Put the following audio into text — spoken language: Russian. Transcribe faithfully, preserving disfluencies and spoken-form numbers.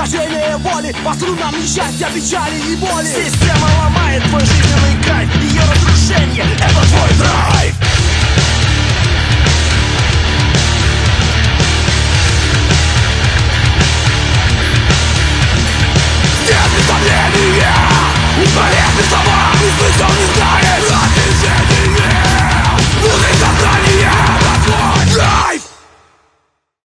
выражение воли по струнам несчастья, печали и боли. Система ломает твой жизненный кайф. Ее разрушение — это твой драйв. Нет без сомнения, устарев без слова, не слышь